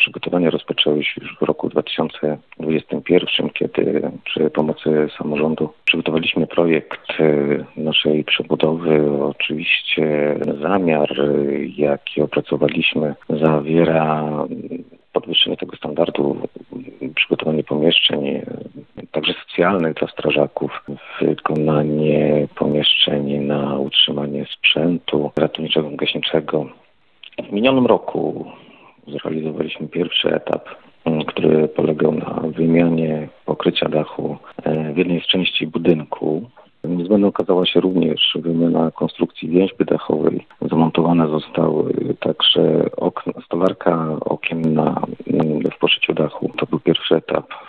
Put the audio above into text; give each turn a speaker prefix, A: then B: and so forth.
A: Przygotowania rozpoczęły się już w roku 2021, kiedy przy pomocy samorządu przygotowaliśmy projekt naszej przebudowy. Oczywiście zamiar, jaki opracowaliśmy, zawiera podwyższenie tego standardu, przygotowanie pomieszczeń, także socjalnych dla strażaków, wykonanie pomieszczeń na utrzymanie sprzętu ratowniczego, gaśniczego. W minionym roku zrealizowaliśmy pierwszy etap, który polegał na wymianie pokrycia dachu w jednej z części budynku. Niezbędna okazała się również wymiana konstrukcji więźby dachowej. Zamontowane zostały także stolarka okienna w poszyciu dachu. To był pierwszy etap.